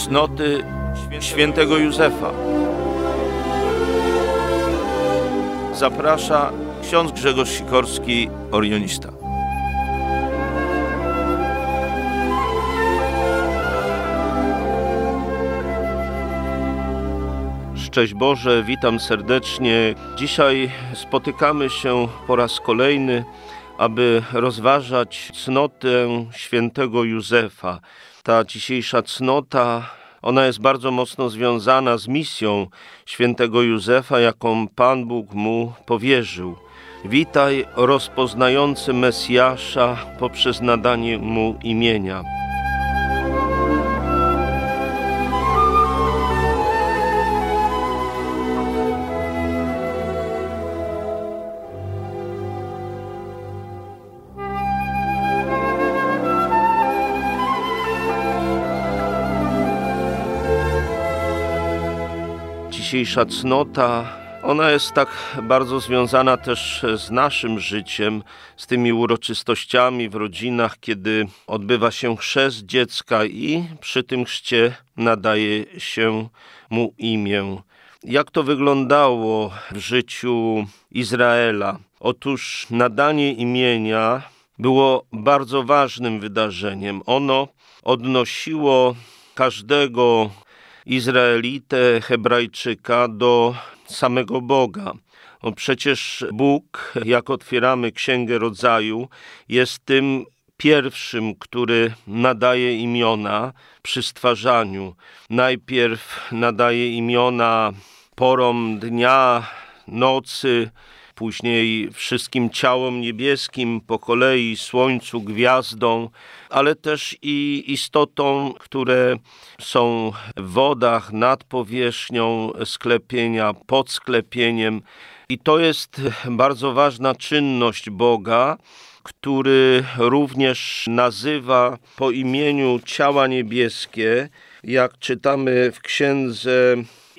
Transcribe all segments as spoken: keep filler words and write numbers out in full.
Cnoty świętego Józefa. Zaprasza ksiądz Grzegorz Sikorski, orionista. Szczęść Boże, witam serdecznie. Dzisiaj spotykamy się po raz kolejny, aby rozważać cnotę świętego Józefa. Ta dzisiejsza cnota, ona jest bardzo mocno związana z misją świętego Józefa, jaką Pan Bóg mu powierzył. Witaj, rozpoznający Mesjasza poprzez nadanie mu imienia. Dzisiejsza cnota, ona jest tak bardzo związana też z naszym życiem, z tymi uroczystościami w rodzinach, kiedy odbywa się chrzest dziecka i przy tym chrzcie nadaje się mu imię. Jak to wyglądało w życiu Izraela? Otóż nadanie imienia było bardzo ważnym wydarzeniem. Ono odnosiło każdego Izraelitę, Hebrajczyka do samego Boga. No przecież Bóg, jak otwieramy Księgę Rodzaju, jest tym pierwszym, który nadaje imiona przy stwarzaniu. Najpierw nadaje imiona porom dnia, nocy, później wszystkim ciałom niebieskim, po kolei słońcu, gwiazdom, ale też i istotom, które są w wodach, nad powierzchnią sklepienia, pod sklepieniem. I to jest bardzo ważna czynność Boga, który również nazywa po imieniu ciała niebieskie, jak czytamy w księdze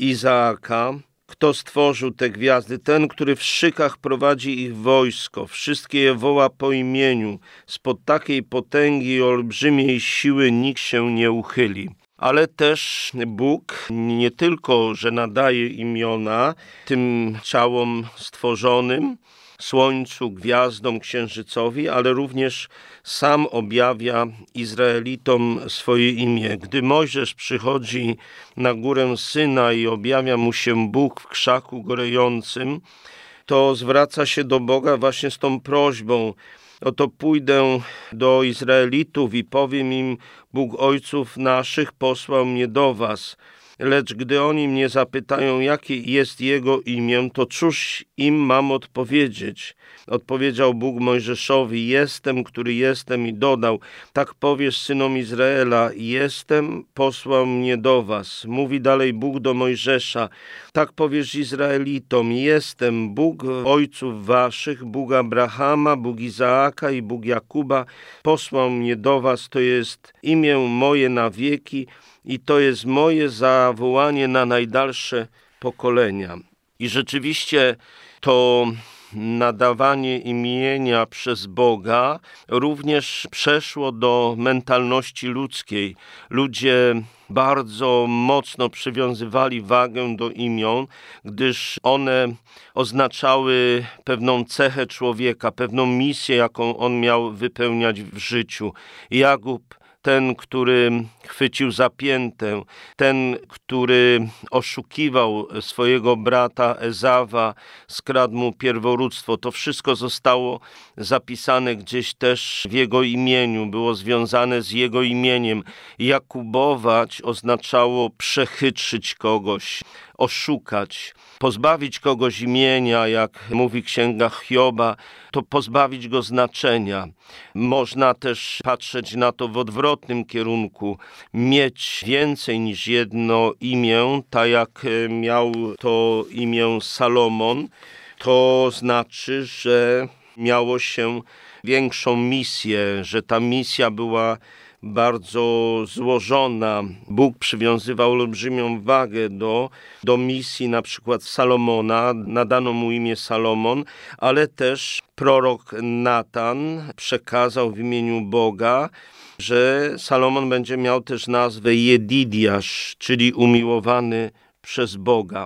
Izaaka. Kto stworzył te gwiazdy? Ten, który w szykach prowadzi ich wojsko. Wszystkie je woła po imieniu. Spod takiej potęgi i olbrzymiej siły nikt się nie uchyli. Ale też Bóg nie tylko, że nadaje imiona tym ciałom stworzonym, słońcu, gwiazdom, księżycowi, ale również sam objawia Izraelitom swoje imię. Gdy Mojżesz przychodzi na górę Syna i objawia mu się Bóg w krzaku gorejącym, to zwraca się do Boga właśnie z tą prośbą: oto pójdę do Izraelitów i powiem im: Bóg ojców naszych posłał mnie do was. Lecz gdy oni mnie zapytają, jakie jest Jego imię, to cóż im mam odpowiedzieć? Odpowiedział Bóg Mojżeszowi: jestem, który jestem, i dodał: tak powiesz synom Izraela: jestem, posłał mnie do was. Mówi dalej Bóg do Mojżesza: tak powiesz Izraelitom: jestem, Bóg ojców waszych, Bóg Abrahama, Bóg Izaaka i Bóg Jakuba, posłał mnie do was, to jest imię moje na wieki, i to jest moje zawołanie na najdalsze pokolenia. I rzeczywiście to nadawanie imienia przez Boga również przeszło do mentalności ludzkiej. Ludzie bardzo mocno przywiązywali wagę do imion, gdyż one oznaczały pewną cechę człowieka, pewną misję, jaką on miał wypełniać w życiu. Jakub, ten, który chwycił za piętę, ten, który oszukiwał swojego brata Ezawa, skradł mu pierworództwo. To wszystko zostało zapisane gdzieś też w jego imieniu, było związane z jego imieniem. Jakubować oznaczało przechytrzyć kogoś, oszukać, pozbawić kogoś imienia, jak mówi Księga Hioba, to pozbawić go znaczenia. Można też patrzeć na to w odwrotnym kierunku, mieć więcej niż jedno imię, tak jak miał to imię Salomon, to znaczy, że miało się większą misję, że ta misja była bardzo złożona. Bóg przywiązywał olbrzymią wagę do, do misji na przykład Salomona, nadano mu imię Salomon, ale też prorok Natan przekazał w imieniu Boga, że Salomon będzie miał też nazwę Jedidiasz, czyli umiłowany przez Boga.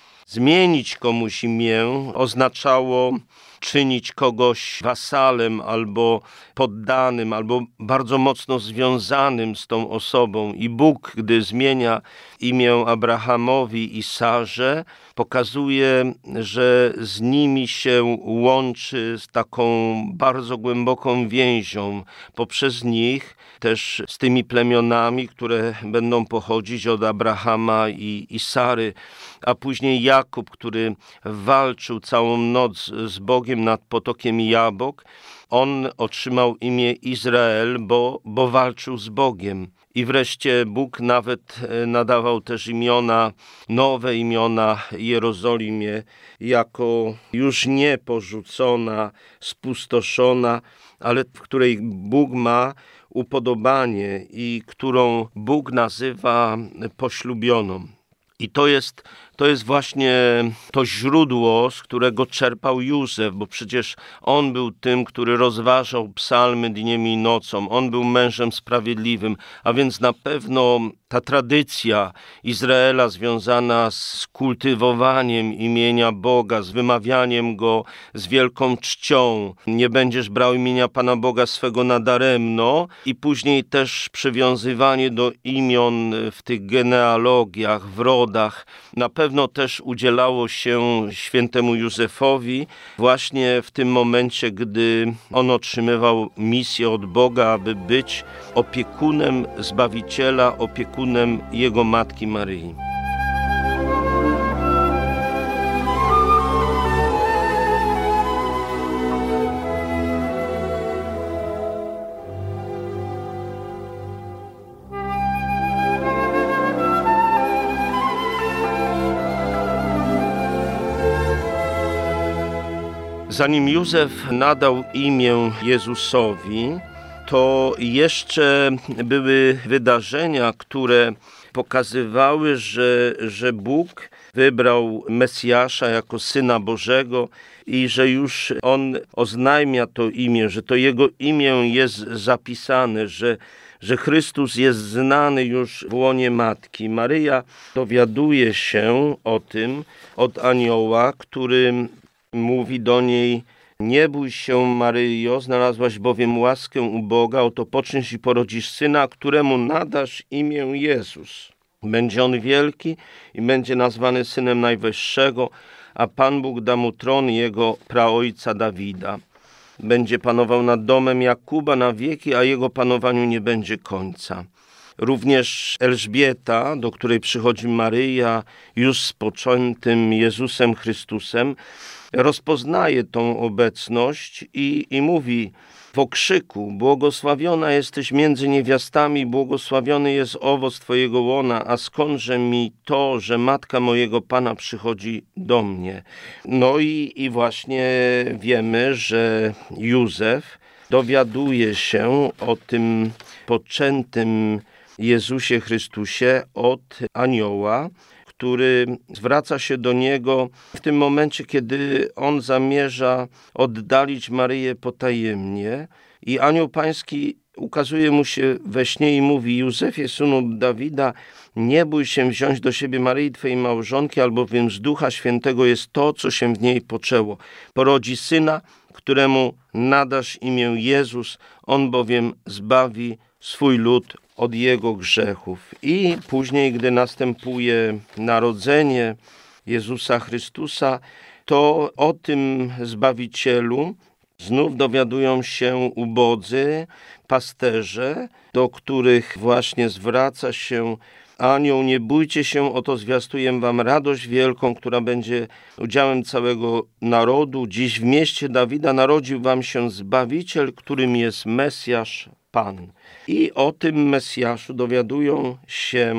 Zmienić komuś imię oznaczało czynić kogoś wasalem albo poddanym, albo bardzo mocno związanym z tą osobą. I Bóg, gdy zmienia imię Abrahamowi i Sarze, pokazuje, że z nimi się łączy z taką bardzo głęboką więzią. Poprzez nich też z tymi plemionami, które będą pochodzić od Abrahama i, i Sary, a później Jakub, który walczył całą noc z Bogiem nad potokiem Jabok, on otrzymał imię Izrael, bo, bo walczył z Bogiem. I wreszcie Bóg nawet nadawał też imiona, nowe imiona Jerozolimie, jako już nie porzucona, spustoszona, ale w której Bóg ma upodobanie i którą Bóg nazywa poślubioną. I to jest, to jest właśnie to źródło, z którego czerpał Józef, bo przecież on był tym, który rozważał psalmy dniem i nocą. On był mężem sprawiedliwym, a więc na pewno ta tradycja Izraela związana z kultywowaniem imienia Boga, z wymawianiem Go z wielką czcią. Nie będziesz brał imienia Pana Boga swego nadaremno i później też przywiązywanie do imion w tych genealogiach, w rodach. Na pewno też udzielało się świętemu Józefowi właśnie w tym momencie, gdy on otrzymywał misję od Boga, aby być opiekunem Zbawiciela, opiekunem jego Matki Maryi. Zanim Józef nadał imię Jezusowi, to jeszcze były wydarzenia, które pokazywały, że, że Bóg wybrał Mesjasza jako Syna Bożego i że już On oznajmia to imię, że to Jego imię jest zapisane, że, że Chrystus jest znany już w łonie Matki. Maryja dowiaduje się o tym od anioła, który mówi do niej: nie bój się, Maryjo, znalazłaś bowiem łaskę u Boga, oto poczniesz i porodzisz syna, któremu nadasz imię Jezus. Będzie on wielki i będzie nazwany Synem Najwyższego, a Pan Bóg da mu tron jego praojca Dawida. Będzie panował nad domem Jakuba na wieki, a jego panowaniu nie będzie końca. Również Elżbieta, do której przychodzi Maryja już z poczętym Jezusem Chrystusem, rozpoznaje tą obecność i, i mówi w okrzyku: błogosławiona jesteś między niewiastami, błogosławiony jest owoc Twojego łona, a skądże mi to, że matka mojego Pana przychodzi do mnie. No i, i właśnie wiemy, że Józef dowiaduje się o tym poczętym Jezusie Chrystusie od anioła, który zwraca się do niego w tym momencie, kiedy on zamierza oddalić Maryję potajemnie, i anioł pański ukazuje mu się we śnie i mówi: Józefie, synu Dawida, nie bój się wziąć do siebie Maryi, twojej małżonki, albowiem z Ducha Świętego jest to, co się w niej poczęło. Porodzi syna, któremu nadasz imię Jezus, on bowiem zbawi swój lud od jego grzechów. I później, gdy następuje narodzenie Jezusa Chrystusa, to o tym Zbawicielu znów dowiadują się ubodzy, pasterze, do których właśnie zwraca się anioł: nie bójcie się, oto zwiastuję wam radość wielką, która będzie udziałem całego narodu. Dziś w mieście Dawida narodził wam się Zbawiciel, którym jest Mesjasz, Pan. I o tym Mesjaszu dowiadują się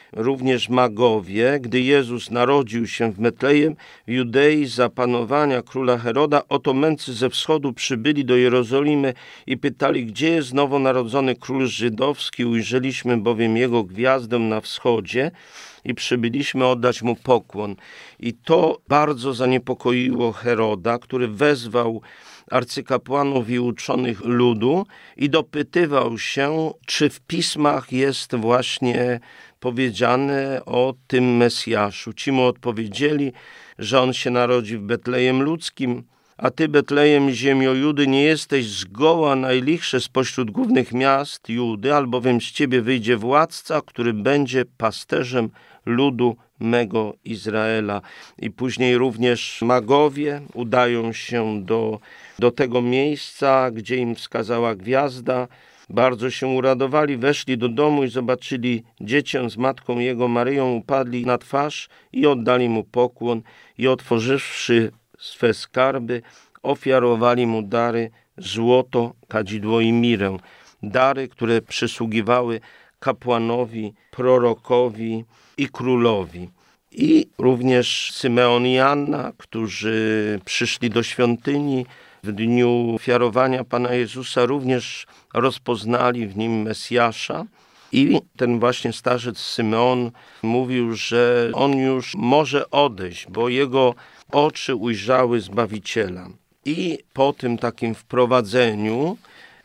również magowie, gdy Jezus narodził się w Betlejem, w Judei za panowania króla Heroda, oto mędrcy ze wschodu przybyli do Jerozolimy i pytali, gdzie jest nowonarodzony król żydowski, ujrzeliśmy bowiem jego gwiazdę na wschodzie i przybyliśmy oddać mu pokłon. I to bardzo zaniepokoiło Heroda, który wezwał arcykapłanów i uczonych ludu i dopytywał się, czy w pismach jest właśnie powiedziane o tym Mesjaszu. Ci mu odpowiedzieli, że on się narodzi w Betlejem Ludzkim, a ty, Betlejem, ziemio Judy, nie jesteś zgoła najlichszy spośród głównych miast Judy, albowiem z ciebie wyjdzie władca, który będzie pasterzem ludu mego Izraela. I później również magowie udają się do, do tego miejsca, gdzie im wskazała gwiazda. Bardzo się uradowali, weszli do domu i zobaczyli dziecię z matką jego Maryją, upadli na twarz i oddali mu pokłon i otworzywszy swe skarby, ofiarowali mu dary, złoto, kadzidło i mirę. Dary, które przysługiwały kapłanowi, prorokowi i królowi. I również Symeon i Anna, którzy przyszli do świątyni w dniu ofiarowania Pana Jezusa, również rozpoznali w nim Mesjasza. I ten właśnie starzec Symeon mówił, że on już może odejść, bo jego oczy ujrzały Zbawiciela. I po tym takim wprowadzeniu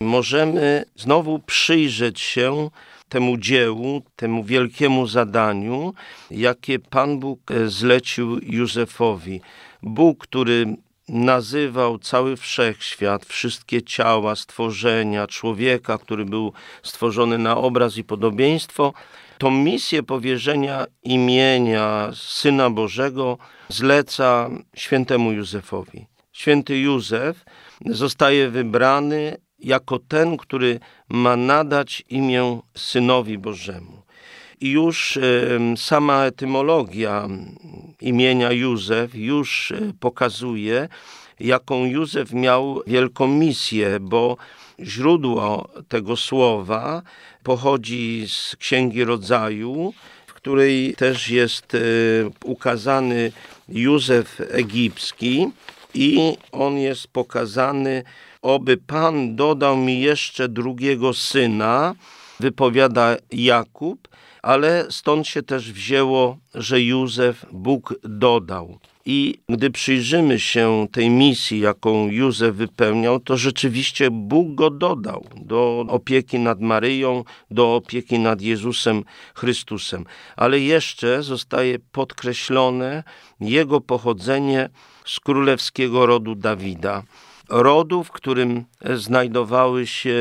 możemy znowu przyjrzeć się temu dziełu, temu wielkiemu zadaniu, jakie Pan Bóg zlecił Józefowi. Bóg, który nazywał cały wszechświat, wszystkie ciała, stworzenia, człowieka, który był stworzony na obraz i podobieństwo, tą misję powierzenia imienia Syna Bożego zleca świętemu Józefowi. Święty Józef zostaje wybrany jako ten, który ma nadać imię Synowi Bożemu. I już sama etymologia imienia Józef już pokazuje, jaką Józef miał wielką misję, bo źródło tego słowa pochodzi z Księgi Rodzaju, w której też jest ukazany Józef egipski i on jest pokazany: oby Pan dodał mi jeszcze drugiego syna, wypowiada Jakub, ale stąd się też wzięło, że Józef Bóg dodał. I gdy przyjrzymy się tej misji, jaką Józef wypełniał, to rzeczywiście Bóg go dodał do opieki nad Maryją, do opieki nad Jezusem Chrystusem. Ale jeszcze zostaje podkreślone jego pochodzenie z królewskiego rodu Dawida. Rodu, w którym znajdowały się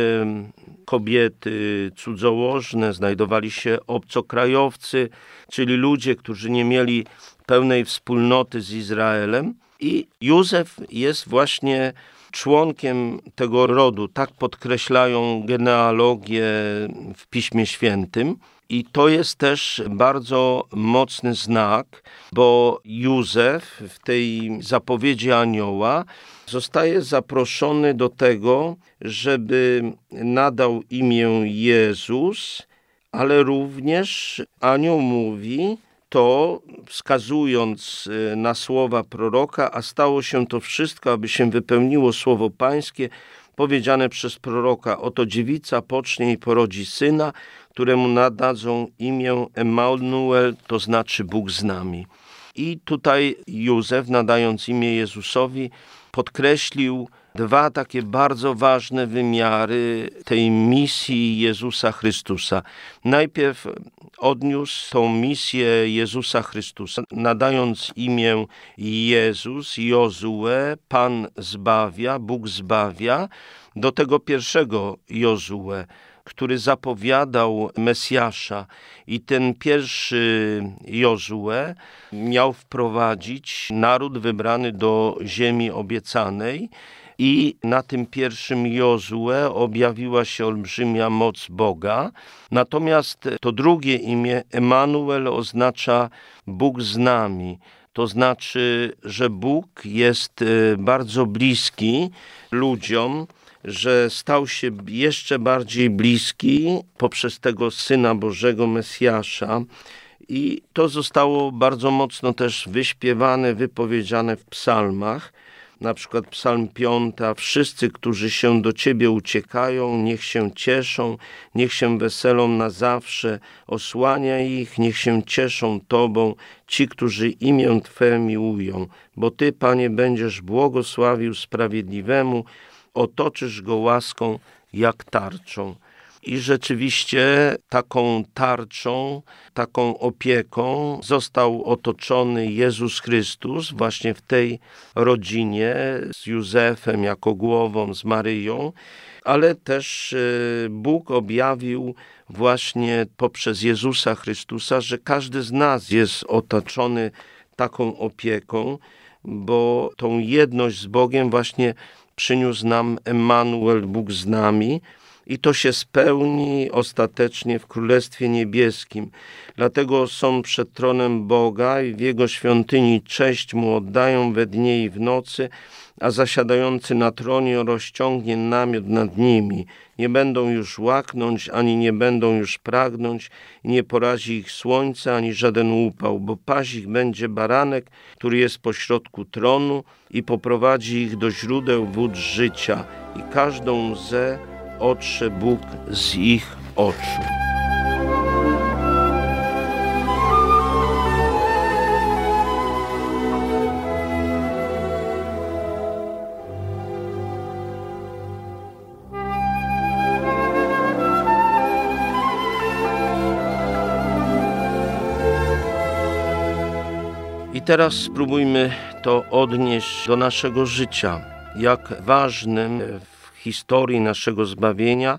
kobiety cudzołożne, znajdowali się obcokrajowcy, czyli ludzie, którzy nie mieli pełnej wspólnoty z Izraelem. I Józef jest właśnie członkiem tego rodu. Tak podkreślają genealogię w Piśmie Świętym. I to jest też bardzo mocny znak, bo Józef w tej zapowiedzi anioła zostaje zaproszony do tego, żeby nadał imię Jezus, ale również anioł mówi to, wskazując na słowa proroka, a stało się to wszystko, aby się wypełniło słowo pańskie, powiedziane przez proroka: oto dziewica pocznie i porodzi syna, któremu nadadzą imię Emanuel, to znaczy Bóg z nami. I tutaj Józef, nadając imię Jezusowi, podkreślił dwa takie bardzo ważne wymiary tej misji Jezusa Chrystusa. Najpierw odniósł tą misję Jezusa Chrystusa, nadając imię Jezus, Jozue, Pan zbawia, Bóg zbawia, do tego pierwszego Jozue, który zapowiadał Mesjasza. I ten pierwszy Jozue miał wprowadzić naród wybrany do ziemi obiecanej i na tym pierwszym Jozue objawiła się olbrzymia moc Boga. Natomiast to drugie imię Emanuel oznacza Bóg z nami. To znaczy, że Bóg jest bardzo bliski ludziom, że stał się jeszcze bardziej bliski poprzez tego Syna Bożego, Mesjasza. I to zostało bardzo mocno też wyśpiewane, wypowiedziane w psalmach. Na przykład psalm piąty: wszyscy, którzy się do Ciebie uciekają, niech się cieszą, niech się weselą na zawsze, osłaniaj ich, niech się cieszą Tobą, ci, którzy imię Twe miłują. Bo Ty, Panie, będziesz błogosławił sprawiedliwemu, otoczysz go łaską jak tarczą. I rzeczywiście taką tarczą, taką opieką został otoczony Jezus Chrystus właśnie w tej rodzinie z Józefem jako głową, z Maryją, ale też Bóg objawił właśnie poprzez Jezusa Chrystusa, że każdy z nas jest otoczony taką opieką, bo tą jedność z Bogiem właśnie przyniósł nam Emmanuel, Bóg z nami. I to się spełni ostatecznie w Królestwie Niebieskim. Dlatego są przed tronem Boga i w Jego świątyni cześć Mu oddają we dnie i w nocy, a zasiadający na tronie rozciągnie namiot nad nimi. Nie będą już łaknąć, ani nie będą już pragnąć, i nie porazi ich słońce, ani żaden upał, bo paść ich będzie baranek, który jest pośrodku tronu, i poprowadzi ich do źródeł wód życia, i każdą łzę otrze Bóg z ich oczu. I teraz spróbujmy to odnieść do naszego życia. Jak ważnym w historii naszego zbawienia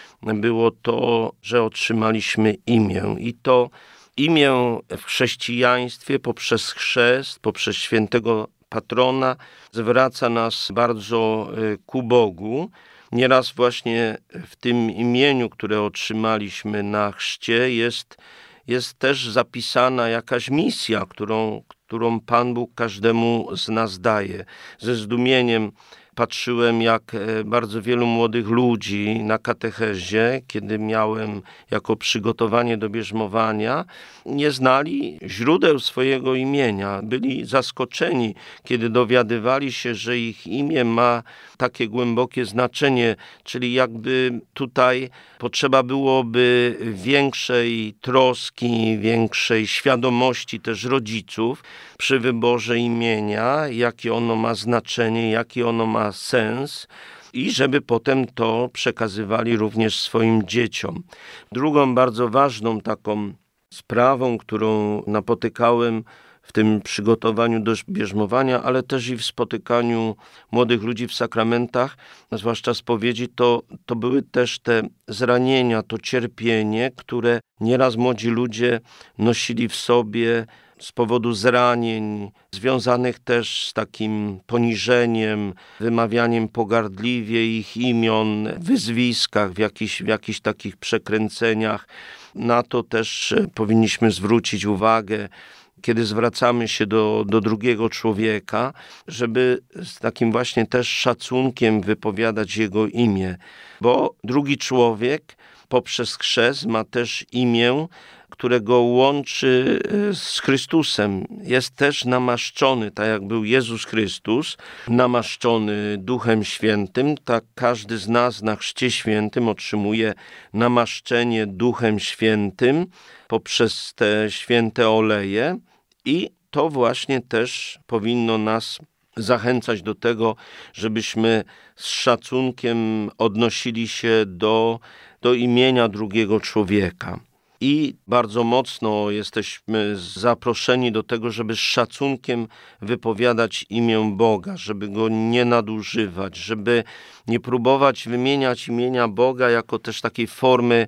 było to, że otrzymaliśmy imię. I to imię w chrześcijaństwie poprzez chrzest, poprzez świętego patrona zwraca nas bardzo ku Bogu. Nieraz właśnie w tym imieniu, które otrzymaliśmy na chrzcie, jest, jest też zapisana jakaś misja, którą, którą Pan Bóg każdemu z nas daje. Ze zdumieniem patrzyłem, jak bardzo wielu młodych ludzi na katechezie, kiedy miałem jako przygotowanie do bierzmowania, nie znali źródeł swojego imienia. Byli zaskoczeni, kiedy dowiadywali się, że ich imię ma takie głębokie znaczenie, czyli jakby tutaj potrzeba byłoby większej troski, większej świadomości też rodziców przy wyborze imienia, jakie ono ma znaczenie, jaki ono ma sens, i żeby potem to przekazywali również swoim dzieciom. Drugą bardzo ważną taką sprawą, którą napotykałem w tym przygotowaniu do bierzmowania, ale też i w spotykaniu młodych ludzi w sakramentach, zwłaszcza spowiedzi, to, to były też te zranienia, to cierpienie, które nieraz młodzi ludzie nosili w sobie z powodu zranień, związanych też z takim poniżeniem, wymawianiem pogardliwie ich imion, wyzwiskach, w jakichś, w jakichś takich przekręceniach. Na to też powinniśmy zwrócić uwagę, kiedy zwracamy się do, do drugiego człowieka, żeby z takim właśnie też szacunkiem wypowiadać jego imię, bo drugi człowiek poprzez chrzest ma też imię, które go łączy z Chrystusem. Jest też namaszczony, tak jak był Jezus Chrystus, namaszczony Duchem Świętym, tak każdy z nas na chrzcie świętym otrzymuje namaszczenie Duchem Świętym poprzez te święte oleje, i to właśnie też powinno nas zachęcać do tego, żebyśmy z szacunkiem odnosili się do, do imienia drugiego człowieka. I bardzo mocno jesteśmy zaproszeni do tego, żeby z szacunkiem wypowiadać imię Boga, żeby go nie nadużywać, żeby nie próbować wymieniać imienia Boga jako też takiej formy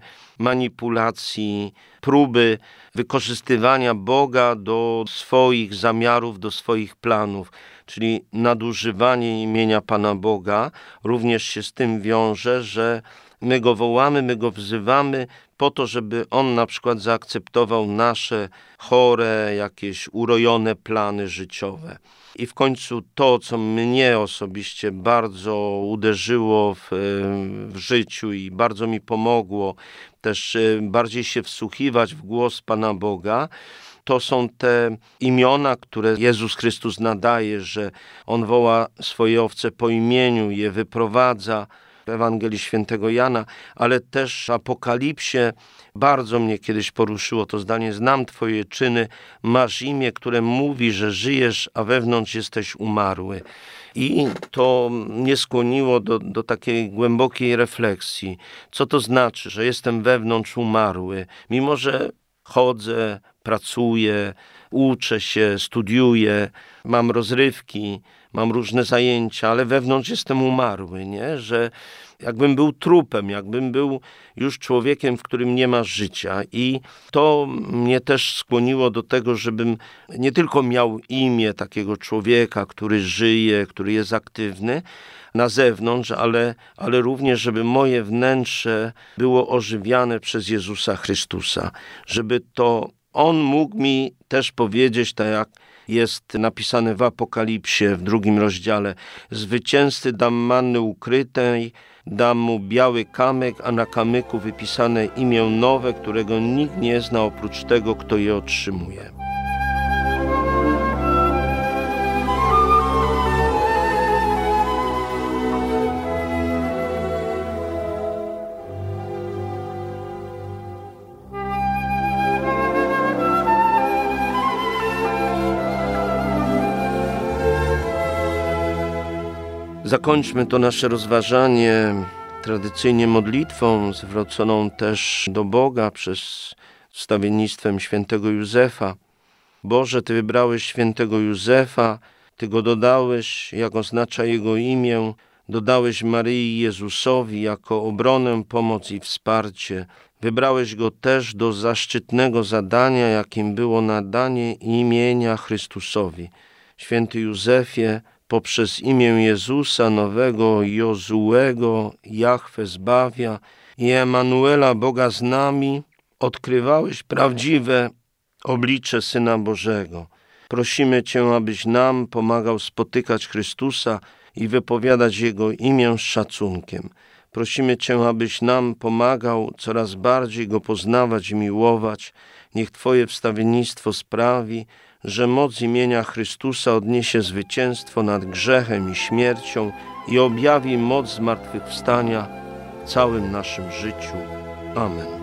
manipulacji, próby wykorzystywania Boga do swoich zamiarów, do swoich planów. Czyli nadużywanie imienia Pana Boga również się z tym wiąże, że my go wołamy, my go wzywamy po to, żeby on na przykład zaakceptował nasze chore, jakieś urojone plany życiowe. I w końcu to, co mnie osobiście bardzo uderzyło w, w życiu i bardzo mi pomogło też bardziej się wsłuchiwać w głos Pana Boga, to są te imiona, które Jezus Chrystus nadaje, że On woła swoje owce po imieniu, je wyprowadza w Ewangelii Świętego Jana, ale też w Apokalipsie bardzo mnie kiedyś poruszyło to zdanie: znam Twoje czyny, masz imię, które mówi, że żyjesz, a wewnątrz jesteś umarły. I to mnie skłoniło do, do takiej głębokiej refleksji. Co to znaczy, że jestem wewnątrz umarły, mimo że chodzę, pracuję, uczę się, studiuję, mam rozrywki, mam różne zajęcia, ale wewnątrz jestem umarły, nie? Że jakbym był trupem, jakbym był już człowiekiem, w którym nie ma życia. I to mnie też skłoniło do tego, żebym nie tylko miał imię takiego człowieka, który żyje, który jest aktywny na zewnątrz, ale, ale również, żeby moje wnętrze było ożywiane przez Jezusa Chrystusa. Żeby to On mógł mi też powiedzieć, tak jak jest napisane w Apokalipsie w drugim rozdziale: zwycięzcy dam manny ukrytej, dam mu biały kamyk, a na kamyku wypisane imię nowe, którego nikt nie zna oprócz tego, kto je otrzymuje. Zakończmy to nasze rozważanie tradycyjnie modlitwą zwróconą też do Boga przez wstawiennictwem świętego Józefa. Boże, Ty wybrałeś świętego Józefa, Ty go dodałeś, jak oznacza jego imię, dodałeś Maryi i Jezusowi jako obronę, pomoc i wsparcie. Wybrałeś go też do zaszczytnego zadania, jakim było nadanie imienia Chrystusowi. Święty Józefie, poprzez imię Jezusa, nowego Jozułego, Jahwe zbawia, i Emanuela, Boga z nami, odkrywałeś prawdziwe oblicze Syna Bożego. Prosimy Cię, abyś nam pomagał spotykać Chrystusa i wypowiadać Jego imię z szacunkiem. Prosimy Cię, abyś nam pomagał coraz bardziej Go poznawać i miłować. Niech Twoje wstawiennictwo sprawi, że moc imienia Chrystusa odniesie zwycięstwo nad grzechem i śmiercią i objawi moc zmartwychwstania w całym naszym życiu. Amen.